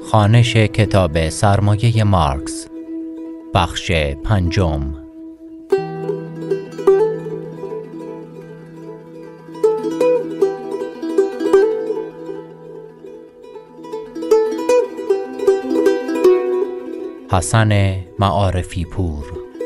خوانش کتاب سرمایه مارکس، بخش 5. حسن معارفی پور.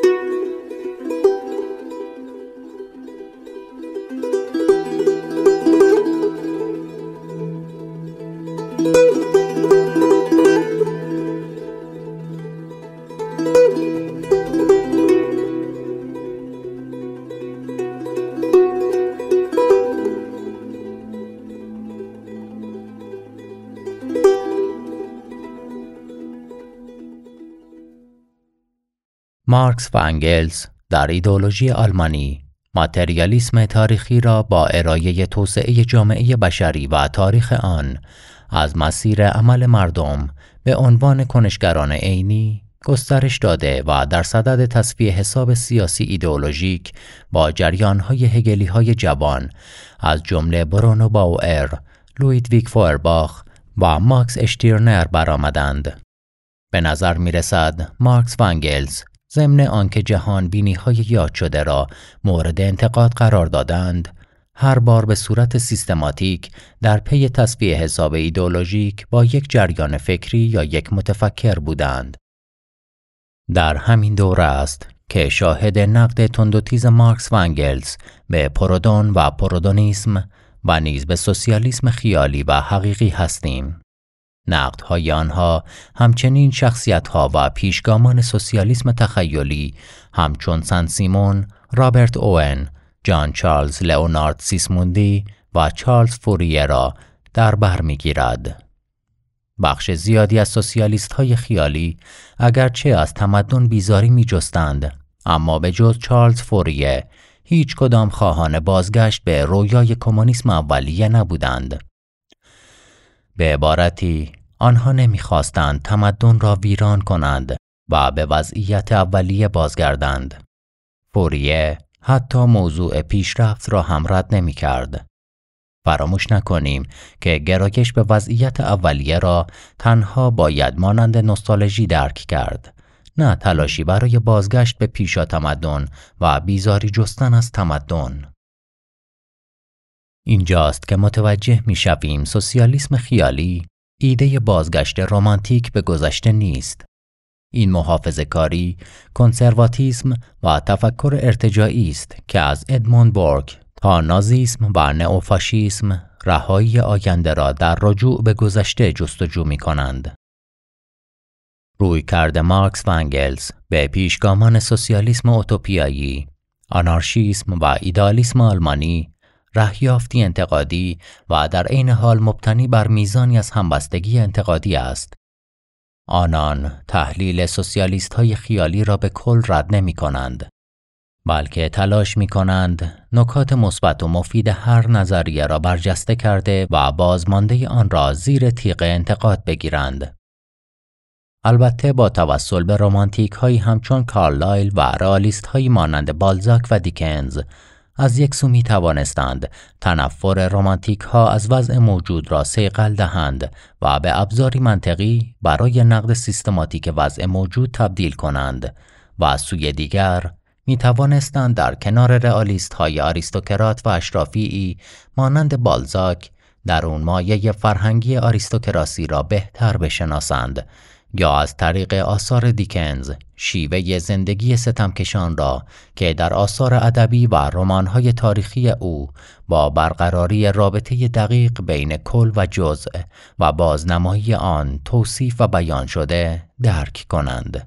مارکس و انگلز در ایدئولوژی آلمانی ماتریالیسم تاریخی را با ارائه توسعه جامعه بشری و تاریخ آن از مسیر عمل مردم به عنوان کنشگران عینی گسترش داده و در صدد تصفیه حساب سیاسی ایدئولوژیک با جریان‌های هگلی‌های جوان از جمله برونو باوئر، لویدویگ فوئرباخ و ماکس اشتیرنر برآمدند. به نظر می‌رسد مارکس و انگلز ضمن آنکه جهان بینی‌های یاد شده را مورد انتقاد قرار دادند، هر بار به صورت سیستماتیک در پی تصفیه حساب ایدئولوژیک با یک جریان فکری یا یک متفکر بودند. در همین دوره است که شاهد نقد تندوتیز مارکس و انگلز به پرودون و پرودونیسم و نیز به سوسیالیسم خیالی و حقیقی هستیم. نقدهای آنها همچنین شخصیت‌ها و پیشگامان سوسیالیسم تخیلی همچون سن سیمون، رابرت اوون، جان چارلز لئونارد سیسموندی و چارلز فوریه را در بر می‌گیرد. بخش زیادی از سوسیالیست‌های خیالی اگرچه از تمدن بیزاری می‌جستند، اما به جز چارلز فوریه هیچ کدام خواهان بازگشت به رویای کمونیسم اولیه نبودند. به عبارتی آنها نمی‌خواستند تمدن را ویران کنند و به وضعیت اولیه بازگردند. فوریه حتی موضوع پیشرفت را هم رد نمی‌کرد. فراموش نکنیم که گرایش به وضعیت اولیه را تنها باید مانند نوستالژی درک کرد، نه تلاشی برای بازگشت به پیشا تمدن و بیزاری جستن از تمدن. اینجاست که متوجه می‌شویم سوسیالیسم خیالی ایده بازگشت رمانتیک به گذشته نیست. این محافظه‌کاری، کنسرواتیسم و تفکر ارتجاعی است که از ادموند بورک تا نازیسم و نئوفاشیسم رهایی آینده را در رجوع به گذشته جستجو می‌کنند. رویکرد مارکس و انگلز به پیشگامان سوسیالیسم اوتوپیایی، آنارشیسم و ایدئالیسم آلمانی رهیافتی انتقادی و در عین حال مبتنی بر میزانی از همبستگی انتقادی است. آنان تحلیل سوسیالیست‌های خیالی را به کل رد نمی‌کنند، بلکه تلاش می‌کنند نکات مثبت و مفید هر نظریه را برجسته کرده و بازمانده آن را زیر تیغ انتقاد بگیرند. البته با توسل به رمانتیک‌هایی همچون کارلایل و رئالیست‌هایی مانند بالزاک و دیکنز، از یک سو می توانستند تنفر رمانتیک ها از وضع موجود را صیقل دهند و به ابزاری منطقی برای نقد سیستماتیک وضع موجود تبدیل کنند و از سوی دیگر می توانستند در کنار رئالیست های آریستوکرات و اشرافی مانند بالزاک درون مایه فرهنگی آریستوکراسی را بهتر بشناسند یا از طریق آثار دیکنز شیوه زندگی ستمکشان را که در آثار ادبی و رمان‌های تاریخی او با برقراری رابطه دقیق بین کل و جزء و بازنمایی آن توصیف و بیان شده درک کنند.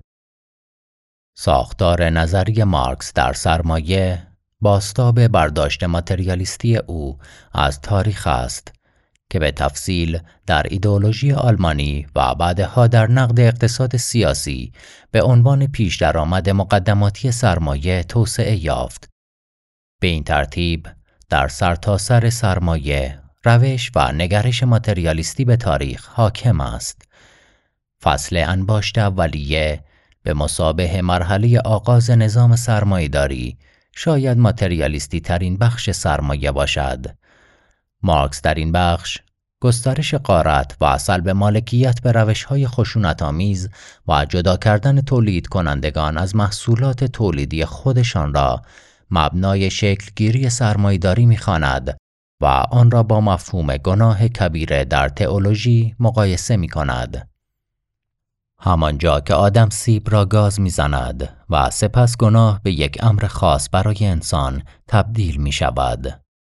ساختار نظری مارکس در سرمایه بازتاب برداشت ماتریالیستی او از تاریخ است که به تفصیل در ایدئولوژی آلمانی و بعدها در نقد اقتصاد سیاسی به عنوان پیش درآمد مقدماتی سرمایه توسعه یافت. به این ترتیب در سرتاسر سرمایه روش و نگرش ماتریالیستی به تاریخ حاکم است. فصل انباشت اولیه به مثابه مرحله آغاز نظام سرمایه‌داری شاید ماتریالیستی ترین بخش سرمایه باشد. مارکس در این بخش گسترش غارت و سلب مالکیت به روش‌های خشونت‌آمیز و جدا کردن تولید کنندگان از محصولات تولیدی خودشان را مبنای شکلگیری سرمایه‌داری می‌خواند و آن را با مفهوم گناه کبیره در تئولوژی مقایسه می‌کند. همانجا که آدم سیب را گاز می‌زند و سپس گناه به یک امر خاص برای انسان تبدیل می‌شود.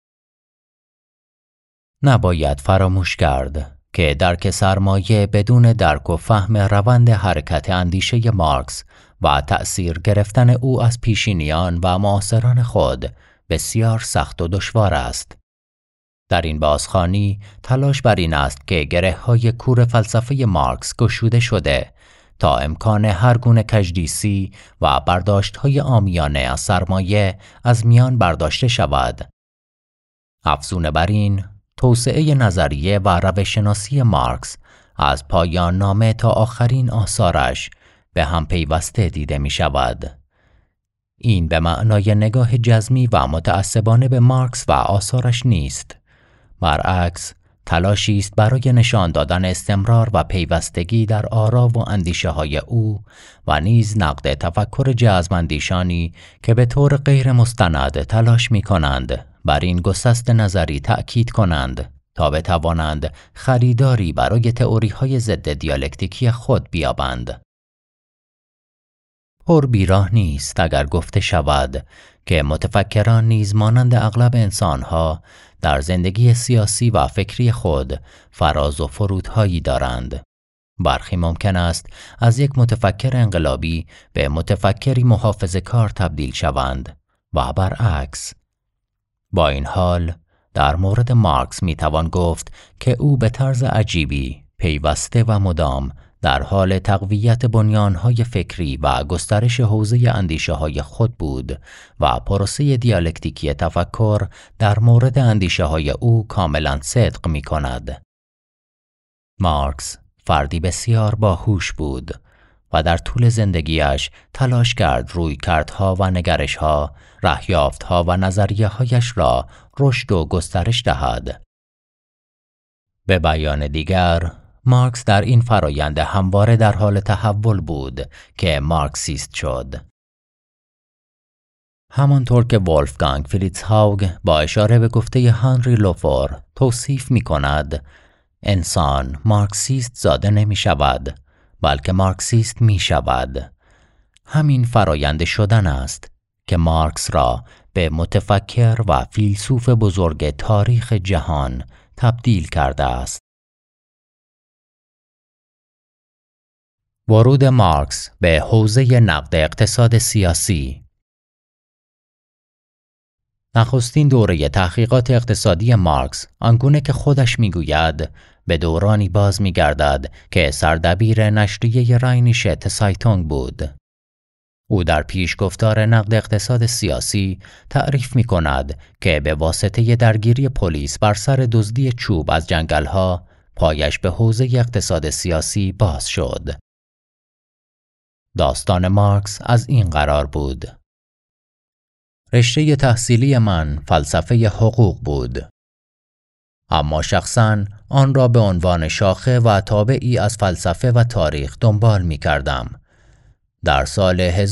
نباید فراموش کرد که درک سرمایه بدون درک و فهم روند حرکت اندیشه مارکس و تأثیر گرفتن او از پیشینیان و معاصران خود بسیار سخت و دشوار است. در این بازخوانی تلاش بر این است که گره‌های کور فلسفه مارکس گشوده شده تا امکان هر گونه کژدیسی و برداشت‌های عامیانه از سرمایه از میان برداشته شود. افزون بر این، توسعه نظریه و روش‌شناسی مارکس از پایان نامه تا آخرین آثارش به هم پیوسته دیده می شود. این به معنای نگاه جزمی و متعصبانه به مارکس و آثارش نیست. برعکس، تلاشی است برای نشان دادن استمرار و پیوستگی در آرا و اندیشه های او و نیز نقد تفکر جزم‌اندیشانی که به طور غیر مستند تلاش می کنند بر این گسست نظری تأکید کنند تا بتوانند خریداری برای تئوری‌های ضد دیالکتیکی خود بیابند. پر بیراه نیست اگر گفته شود که متفکران نیز مانند اغلب انسانها در زندگی سیاسی و فکری خود فراز و فرودهایی دارند. برخی ممکن است از یک متفکر انقلابی به متفکری محافظه‌کار تبدیل شوند و برعکس. با این حال در مورد مارکس میتوان گفت که او به طرز عجیبی پیوسته و مدام در حال تقویت بنیانهای فکری و گسترش حوزه اندیشه‌های خود بود و پروسه دیالکتیکی تفکر در مورد اندیشه‌های او کاملا صدق می‌کند. مارکس فردی بسیار باهوش بود و در طول زندگیش تلاش کرد رویکردها و نگرش‌ها، رهیافت‌ها و نظریه‌هایش را رشد و گسترش دهد. به بیان دیگر، مارکس در این فرایند همواره در حال تحول بود که مارکسیست شد. همانطور که ولفگانگ فریتزهاوگ با اشاره به گفته هنری لوفور توصیف می کند، انسان مارکسیست زاده نمی شود، بلکه مارکسیست می شود. همین فرایند شدن است که مارکس را به متفکر و فیلسوف بزرگ تاریخ جهان تبدیل کرده است. ورود مارکس به حوزه نقد اقتصاد سیاسی. نخستین دوره تحقیقات اقتصادی مارکس آنگونه که خودش میگوید به دورانی باز میگردد که سردبیر نشریه راینیشه زایتونگ بود. او در پیشگفتار نقد اقتصاد سیاسی تعریف می‌کند که به واسطه درگیری پلیس بر سر دزدی چوب از جنگل‌ها پایش به حوزه اقتصاد سیاسی باز شد. داستان مارکس از این قرار بود: رشته تحصیلی من فلسفه حقوق بود، اما شخصاً آن را به عنوان شاخه و تابعی از فلسفه و تاریخ دنبال می کردم. در سال 1842-43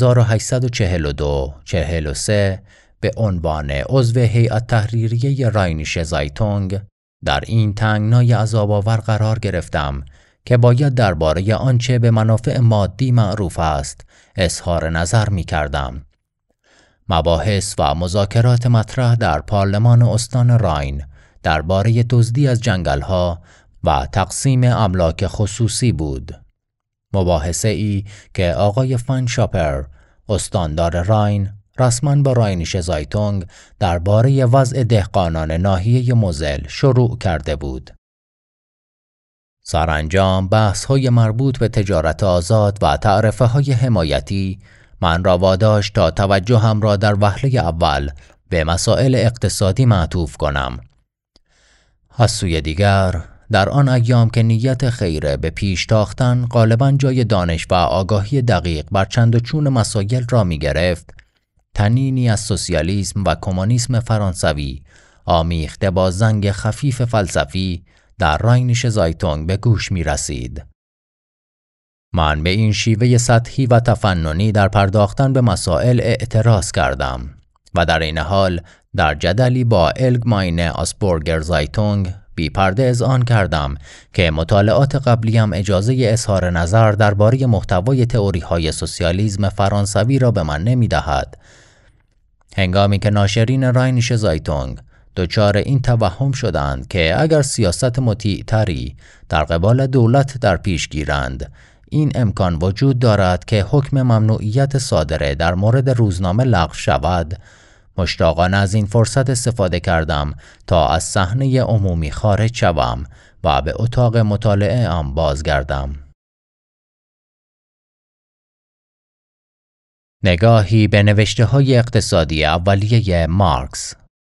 به عنوان عضو هیئت تحریریه راینیشه زایتونگ در این تنگنای عذاب‌آور قرار گرفتم که باید درباره آنچه به منافع مادی معروف است اظهار نظر می کردم. مباحث و مذاکرات مطرح در پارلمان استان راین درباره دزدی از جنگل‌ها و تقسیم املاک خصوصی بود. مباحثه ای که آقای فان شاپر، استاندار راین، رسما با راینیشه زایتونگ درباره وضع دهقانان ناحیه موزل شروع کرده بود. سرانجام بحث‌های مربوط به تجارت آزاد و تعرفه‌های حمایتی من را واداشت تا توجهم را در وهله اول به مسائل اقتصادی معطوف کنم. از سوی دیگر، در آن ایام که نیت خیره به پیش تاختن غالباً جای دانش و آگاهی دقیق بر چند و چون مسائل را می گرفت، تنینی از سوسیالیسم و کمونیسم فرانسوی آمیخته با زنگ خفیف فلسفی در راینیشه زایتونگ به گوش می رسید. من به این شیوه سطحی و تفننی در پرداختن به مسائل اعتراض کردم و در این حال در جدلی با الگماینه آسبورگر زایتونگ بی پرده اذعان کردم که مطالعات قبلیم اجازه اظهار نظر درباره محتوای تئوری‌های سوسیالیسم فرانسوی را به من نمی‌دهد. هنگامی که ناشرین راینیشه زایتونگ دچار این توهم شدند که اگر سیاست مطیع‌تری در قبال دولت در پیش گیرند، این امکان وجود دارد که حکم ممنوعیت صادره در مورد روزنامه لغو شود، مشتاقانه از این فرصت استفاده کردم تا از صحنه عمومی خارج شوم و به اتاق مطالعه ام بازگردم. نگاهی به نوشته‌های اقتصادی اولیه مارکس.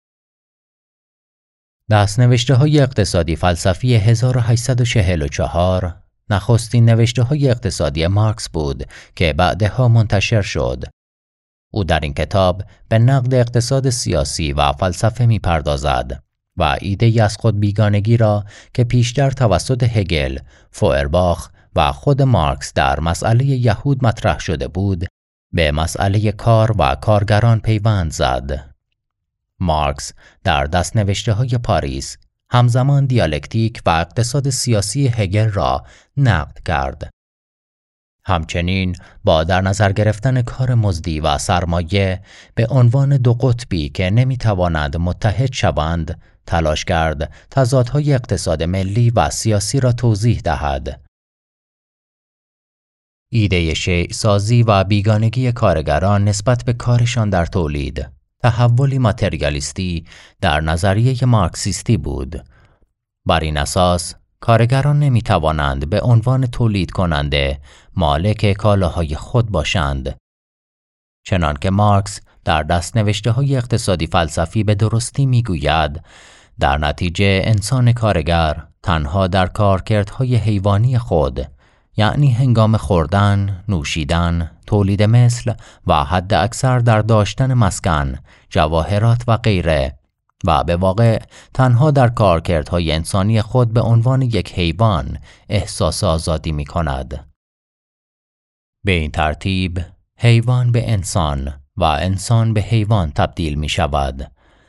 دست‌نوشته‌های اقتصادی فلسفی 1844 نخستین نوشته‌های اقتصادی مارکس بود که بعدها منتشر شد. او در این کتاب به نقد اقتصاد سیاسی و فلسفه می‌پردازد و ایده از خود بیگانگی را که پیشتر توسط هگل، فوئرباخ و خود مارکس در مسئله یهود مطرح شده بود، به مسئله کار و کارگران پیوند زد. مارکس در دست‌نوشته‌های پاریس همزمان دیالکتیک و اقتصاد سیاسی هگل را نقد کرد. همچنین با در نظر گرفتن کار مزدی و سرمایه به عنوان دو قطبی که نمی‌توانند متحد شوند، تلاش کرد تضادهای اقتصاد ملی و سیاسی را توضیح دهد. ایده شیء سازی و بیگانگی کارگران نسبت به کارشان در تولید، تحولی ماتریالیستی در نظریه مارکسیستی بود. بر این اساس کارگران نمی‌توانند به عنوان تولید کننده مالک کالاهای خود باشند. چنانکه مارکس در دست‌نوشته‌های اقتصادی فلسفی به درستی می‌گوید، در نتیجه انسان کارگر تنها در کارکردهای حیوانی خود، یعنی هنگام خوردن، نوشیدن، تولید مثل و حد اکثر در داشتن مسکن، جواهرات و غیره، و به واقع تنها در کارکردهای انسانی خود به عنوان یک حیوان احساس آزادی می کند. به این ترتیب حیوان به انسان و انسان به حیوان تبدیل می شود.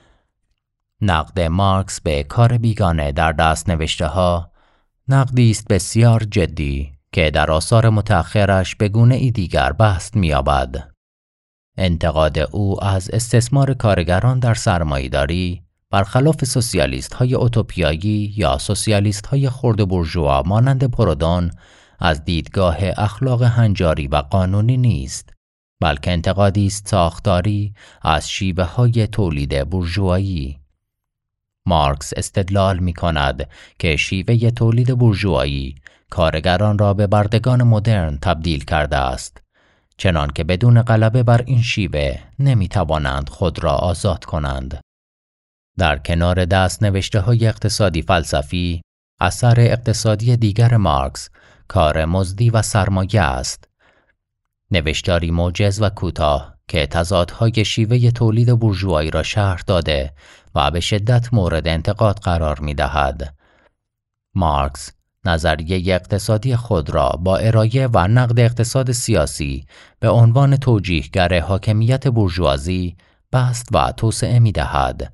نقد مارکس به کار بیگانه در دست‌نوشته‌ها نقدی است بسیار جدی که در آثار متأخرش به گونه‌ای دیگر بسط می‌یابد. انتقاد او از استثمار کارگران در سرمایه‌داری برخلاف سوسیالیست‌های اوتوپیایی یا سوسیالیست‌های خرد بورژوا مانند پرودون از دیدگاه اخلاق هنجاری و قانونی نیست، بلکه انتقادی است ساختاری از شیوه‌های تولید بورژوایی. مارکس استدلال می‌کند که شیوه تولید بورژوایی کارگران را به بردگان مدرن تبدیل کرده است، چنان که بدون غلبه بر این شیوه نمی‌توانند خود را آزاد کنند. در کنار دست‌نوشته‌های اقتصادی فلسفی، اثر اقتصادی دیگر مارکس کار مزدی و سرمایه است. نوشتاری موجز و کوتاه که تضادهای شیوه تولید بورژوایی را شرح داده و به شدت مورد انتقاد قرار می‌دهد. مارکس نظریه اقتصادی خود را با ارائه و نقد اقتصاد سیاسی به عنوان توجیهگر حاکمیت بورژوازی بسط و توسعه می‌دهد.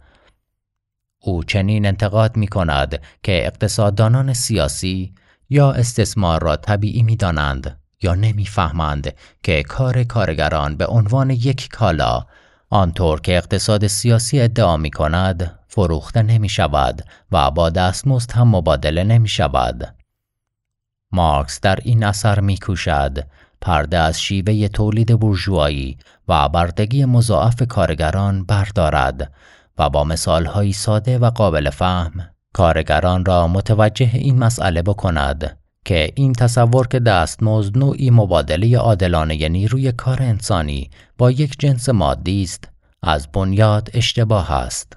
او چنین انتقاد می‌کند که اقتصاددانان سیاسی یا استثمار را طبیعی می‌دانند یا نمی‌فهمند که کار کارگران به عنوان یک کالا، آنطور که اقتصاد سیاسی ادعا می‌کند، فروخته نمی‌شود و با دستمزد هم مبادله نمی‌شود. مارکس در این اثر می‌کوشد پرده از شیوه تولید بورژوایی و بردگی مضاعف کارگران بردارد و با مثال‌های ساده و قابل فهم کارگران را متوجه این مسئله بکند که این تصور که دستمزد نوعی مبادله عادلانه نیروی کار انسانی با یک جنس مادی است، از بنیاد اشتباه است.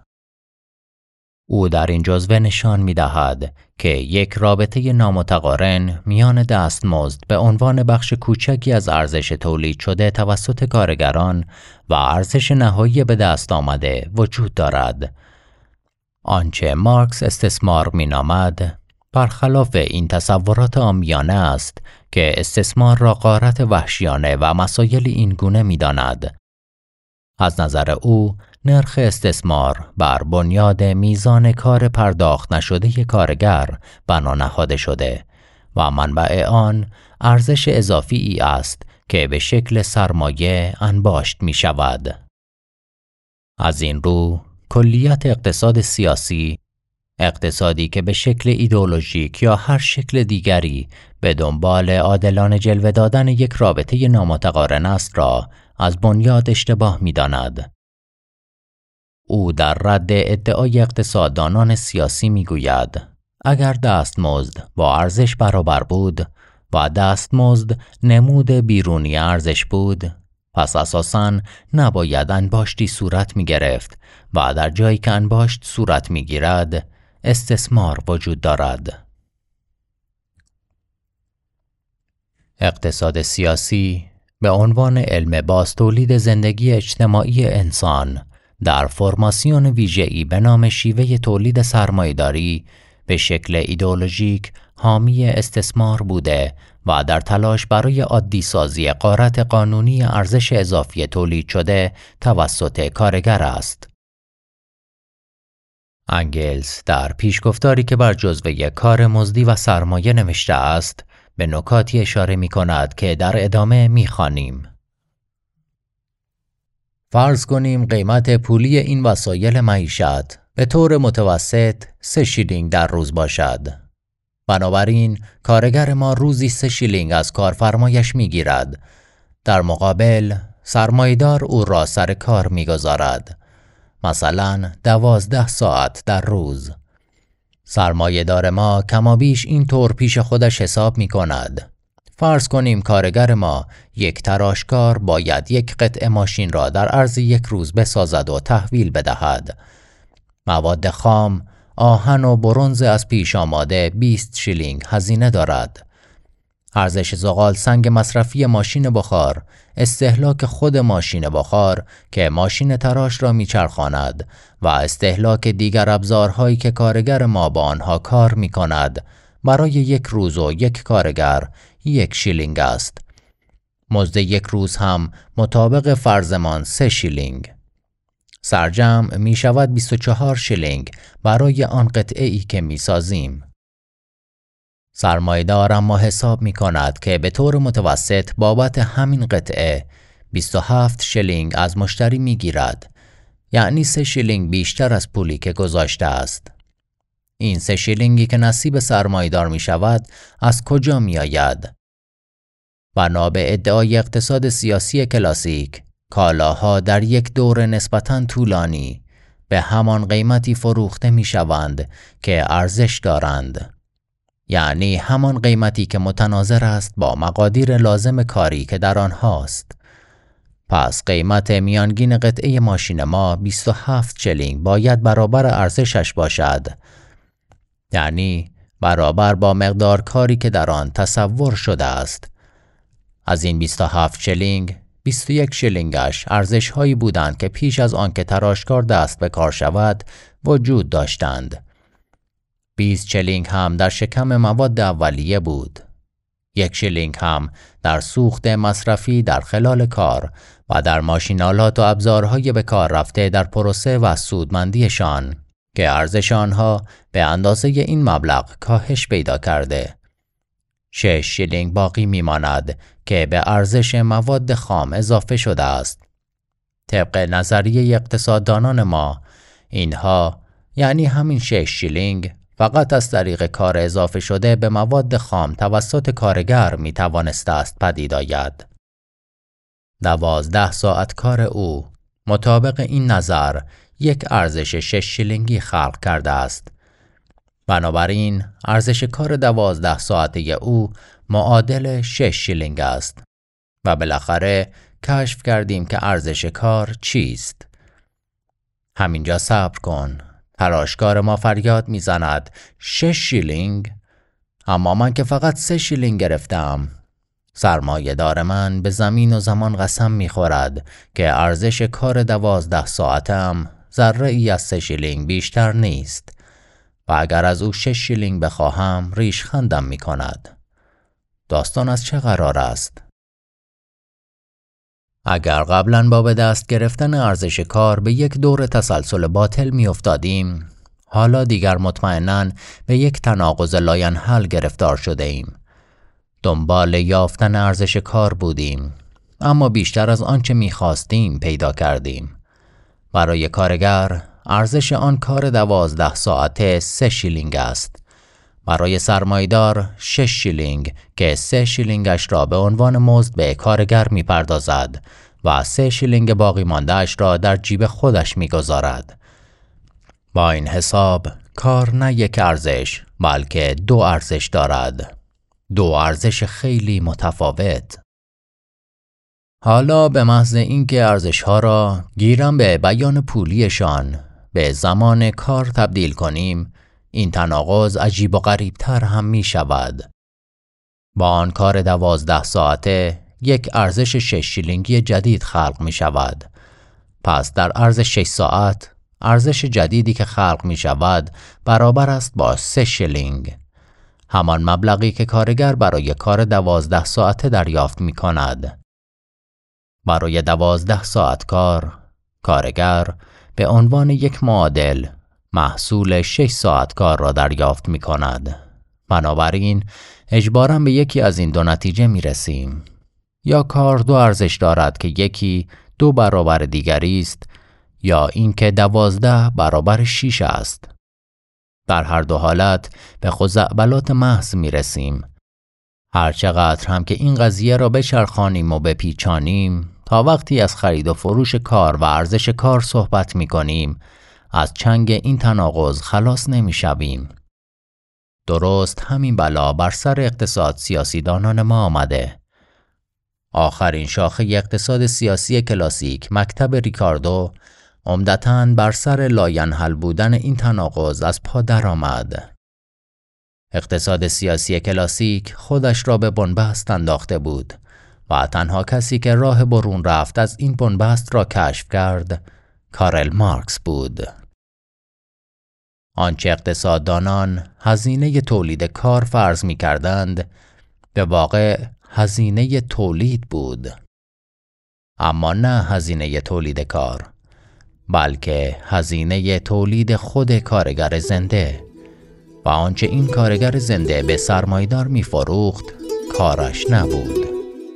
او در این جزوه نشان می‌دهد که یک رابطه نامتقارن میان دستمزد به عنوان بخش کوچکی از ارزش تولید شده توسط کارگران و ارزش نهایی به دست آمده وجود دارد. آنچه مارکس استثمار می‌نامد، برخلاف این تصورات عامیانه است که استثمار را غارت وحشیانه و مسائل این گونه می داند. از نظر او، نرخ استثمار بر بنیاد میزان کار پرداخت نشده کارگر بنا نهاده شده و منبع آن ارزش اضافی ای است که به شکل سرمایه انباشت می شود. از این رو، کلیت اقتصاد سیاسی، اقتصادی که به شکل ایدئولوژیک یا هر شکل دیگری به دنبال عادلانه جلوه دادن یک رابطه نامتقارن است را از بنیاد اشتباه می داند. او در رد ادعای اقتصاددانان سیاسی می گوید اگر دستمزد با ارزش برابر بود و دستمزد نمود بیرونی ارزش بود، پس اساساً نباید انباشتی صورت می گرفت و در جایی که انباشت صورت می گیرد، استثمار وجود دارد. اقتصاد سیاسی به عنوان علم بازتولید زندگی اجتماعی انسان در فرماسیون ویژه‌ای به نام شیوه تولید سرمایه‌داری به شکل ایدئولوژیک حامی استثمار بوده و در تلاش برای عادی سازی غارت قانونی ارزش اضافی تولید شده توسط کارگر است. انگلز در پیشگفتاری که بر جزوه کار مزدی و سرمایه نوشته است، به نکاتی اشاره می کند که در ادامه می خوانیم. فرض کنیم قیمت پولی این وسایل معیشت به طور متوسط 3 شیلینگ در روز باشد. بنابراین کارگر ما روزی 3 شیلینگ از کارفرمایش می گیرد. در مقابل سرمایه‌دار او را سر کار می گذارد. مثلا 12 ساعت در روز. سرمایه‌دار ما کمابیش این طور پیش خودش حساب می کند. فرض کنیم کارگر ما یک تراشکار باید یک قطعه ماشین را در عرض 1 روز بسازد و تحویل بدهد. مواد خام، آهن و برنز از پیش آماده 20 شیلینگ هزینه دارد. ارزش زغال سنگ مصرفی ماشین بخار، استهلاک خود ماشین بخار که ماشین تراش را میچرخاند و استهلاک دیگر ابزارهایی که کارگر ما با آنها کار میکند برای 1 روز و 1 کارگر 1 شیلینگ است. مزد 1 روز هم مطابق فرضمان 3 شیلینگ. سرجمع می شود 24 شیلینگ برای آن قطعه ای که می سازیم. سرمایه‌دار اما حساب می کند که به طور متوسط بابت همین قطعه 27 شیلینگ از مشتری می گیرد، یعنی 3 شیلینگ بیشتر از پولی که گذاشته است. این 3 شیلینگی که نصیب سرمایه‌دار می شود از کجا می آید؟ بنا به ادعای اقتصاد سیاسی کلاسیک، کالاها در یک دور نسبتاً طولانی به همان قیمتی فروخته می شوند که ارزش دارند، یعنی همان قیمتی که متناظر است با مقادیر لازم کاری که در آنهاست. پس قیمت میانگین قطعه ماشین ما 27 شیلینگ باید برابر ارزشش باشد، یعنی برابر با مقدار کاری که در آن تصور شده است. از این 27 شیلینگ 21 شیلینگش ارزش هایی بودند که پیش از آن که تراشکار دست به کار شود وجود داشتند. 20 شیلینگ هم در شکم مواد اولیه بود. 1 شیلینگ هم در سوخت مصرفی در خلال کار و در ماشینالات و ابزارهای به کار رفته در پروسه و سودمندیشان که ارزش آنها به اندازه این مبلغ کاهش پیدا کرده. 6 شیلینگ باقی میماند که به ارزش مواد خام اضافه شده است. طبق نظریه اقتصاددانان ما، اینها یعنی همین 6 شیلینگ فقط از طریق کار اضافه شده به مواد خام توسط کارگر می توانسته است پدید آید. 12 ساعت کار او مطابق این نظر یک ارزش 6 شیلینگی خلق کرده است. بنابراین ارزش کار 12 ساعته او معادل 6 شیلینگ است و بالاخره کشف کردیم که ارزش کار چیست. همینجا صبر کن. تراشکار ما فریاد میزند 6 شیلینگ؟ اما من که فقط 3 شیلینگ گرفتم. سرمایه دار من به زمین و زمان قسم میخورد که ارزش کار 12 ساعتم ذره ای از 3 شیلینگ بیشتر نیست. و اگر از او 6 شیلینگ بخواهم ریشخندم می کند. داستان از چه قرار است؟ اگر قبلا با به دست گرفتن ارزش کار به یک دور تسلسل باطل می افتادیم، حالا دیگر مطمئناً به یک تناقض لاینحل گرفتار شده ایم. دنبال یافتن ارزش کار بودیم، اما بیشتر از آنچه می خواستیم پیدا کردیم. برای کارگر، ارزش آن کار 12 ساعته 3 شیلینگ است. برای سرمایه‌دار 6 شیلینگ که 3 شیلینگش را به عنوان مزد به کارگر می پردازد و 3 شیلینگ باقی مانده‌اش را در جیب خودش می گذارد. با این حساب کار نه یک ارزش بلکه 2 ارزش دارد. 2 ارزش خیلی متفاوت. حالا به محض اینکه ارزش‌ها را گیرم به بیان پولیشان به زمان کار تبدیل کنیم، این تناقض عجیب و غریب‌تر هم می شود. با آن کار 12 ساعته یک ارزش 6 شیلینگی جدید خلق می شود. پس در عرض 6 ساعت ارزش جدیدی که خلق می شود برابر است با 3 شیلینگ. همان مبلغی که کارگر برای کار 12 ساعته دریافت می کند. برای 12 ساعت کار، کارگر به عنوان یک معادل محصول 6 ساعت کار را دریافت می کند. بنابراین اجباراً به یکی از این 2 نتیجه می رسیم. یا کار 2 ارزش دارد که یکی 2 برابر دیگری است، یا اینکه 12 برابر 6 است. در هر 2 حالت به خزعبلات محض می رسیم. هرچقدر هم که این قضیه را بچرخانیم و بپیچانیم، تا وقتی از خرید و فروش کار و ارزش کار صحبت می کنیم، از چنگ این تناقض خلاص نمی شویم. درست همین بلا بر سر اقتصاد سیاسیدانان ما آمده. آخرین شاخه اقتصاد سیاسی کلاسیک، مکتب ریکاردو، عمدتاً بر سر لاینحل بودن این تناقض از پا درآمد. اقتصاد سیاسی کلاسیک خودش را به بنبست انداخته بود و تنها کسی که راه برون رفت از این بنبست را کشف کرد، کارل مارکس بود. آنچه اقتصاددانان هزینه تولید کار فرض می کردند، به واقع هزینه تولید بود. اما نه هزینه تولید کار، بلکه هزینه تولید خود کارگر زنده. و آنچه این کارگر زنده به سرمایه‌دار می فروخت، کارش نبود.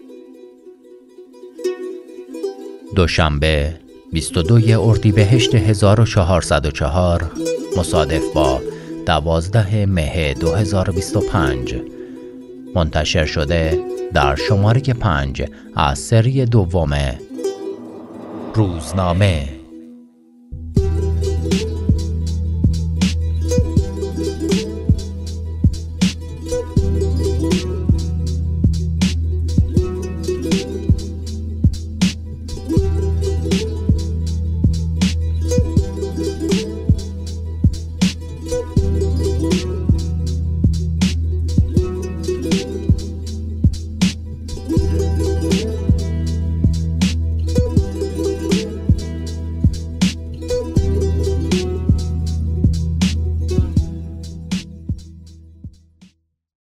دوشنبه 22 اردیبهشت 1404 مصادف با 12 مه 2025 منتشر شده در شماره 5 از سری دوم روزنامه.